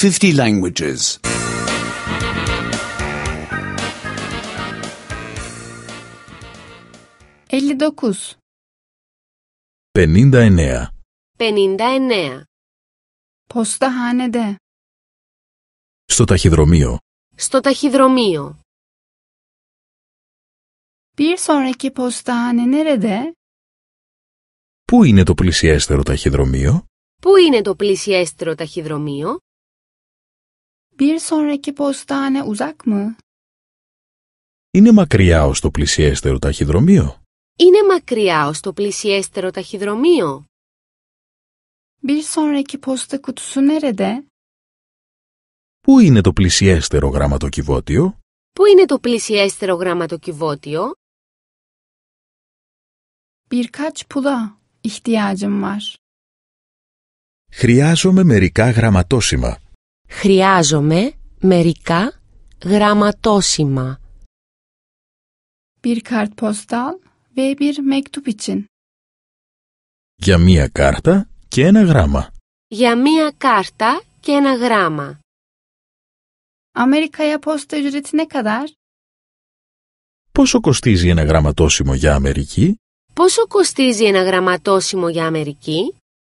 50 languages. 59. 59. 59. Postahanede. Στο ταχυδρομείο. Στο ταχυδρομείο. Bir sonraki postahane nerede? Πού είναι το πλησιέστερο ταχυδρομείο? Πού είναι το πλησιέστερο ταχυδρομείο? Bir sonraki postahane uzak mı? Είναι μακριά ως το πλησιέστερο ταχυδρομείο? Είναι μακριά ως το πλησιέστερο ταχυδρομείο? Bir sonraki posta kutusu nerede? Πού είναι το πλησιέστερο γραμματοκιβώτιο? Πού είναι το πλησιέστερο γραμματοκιβώτιο? Birkaç pula ihtiyacım var. Χρειάζομαι μερικά γραμματόσημα. Χρειάζομαι μερικά γραμματόσημα. Bir kartpostal ve bir mektup için. Για μία κάρτα και ένα γράμμα. Για μία κάρτα και ένα γράμμα. Amerika'ya posta ücreti ne kadar? Πόσο κοστίζει ένα γραμματόσημο για Αμερική? Πόσο κοστίζει ένα γραμματόσημο για Αμερική?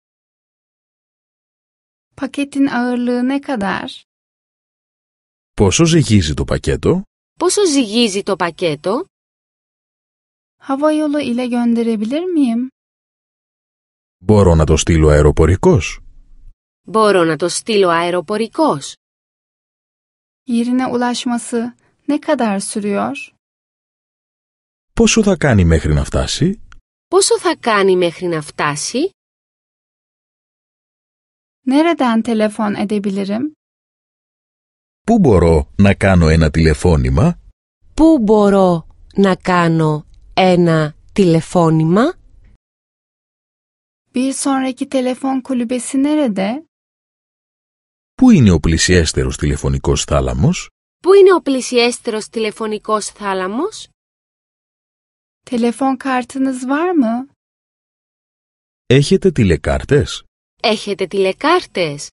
Paketin ağırlığı ne kadar? Πόσο ζυγίζει το πακέτο? Πόσο ζυγίζει το πακέτο? Havayolu ile gönderebilir miyim? Μπορώ να το στείλω αεροπορικός? Μπορώ να το στείλω αεροπορικός? Yerine ulaşması ne kadar sürüyor? Πόσο θα κάνει μέχρι να φτάσει? Πόσο θα κάνει μέχρι να φτάσει? Nereden telefon edebilirim? Πού μπορώ να κάνω ένα τηλεφώνημα? Πού μπορώ να κάνω ένα τηλεφώνημα? Bir sonraki telefon kulübesi nerede? Πού είναι ο πλησιέστερος τηλεφωνικός θάλαμος? Πού είναι ο πλησιέστερος τηλεφωνικός θάλαμος? Telefon kartınız var mı? Έχετε τηλεκάρτες? Έχετε τηλεκάρτες?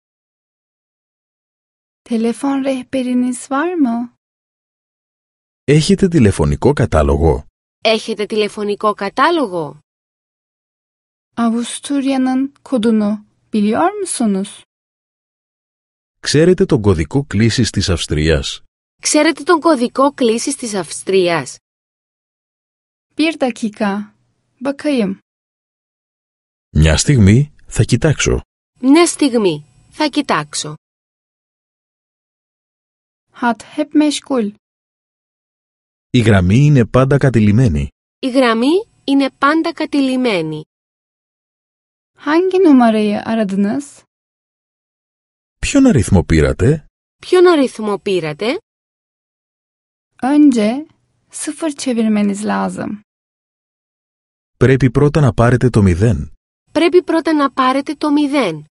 Telefon rehberiniz var mı? Έχετε τηλεφωνικό κατάλογο? Έχετε τηλεφωνικό κατάλογο? Avusturya'nın kodunu biliyor musunuz? Ξέρετε τον κωδικό κλήσης της Αυστρίας? Ξέρετε τον κωδικό κλήσης της Αυστρίας? Bir dakika. Bakayım. Μια στιγμή θα κοιτάξω. Μια στιγμή θα κοιτάξω. Hat hep meşgul. Η γραμμή είναι πάντα κατηλημένη. Η γραμμή είναι πάντα κατηλημένη. Hangi numarayı aradınız? Ποιον αριθμό πήρατε? Ποιον αριθμό πήρατε? Önce 0 çevirmeniz lazım. Πρέπει πρώτα να πάρετε το 0. Πρέπει πρώτα να πάρετε το 0.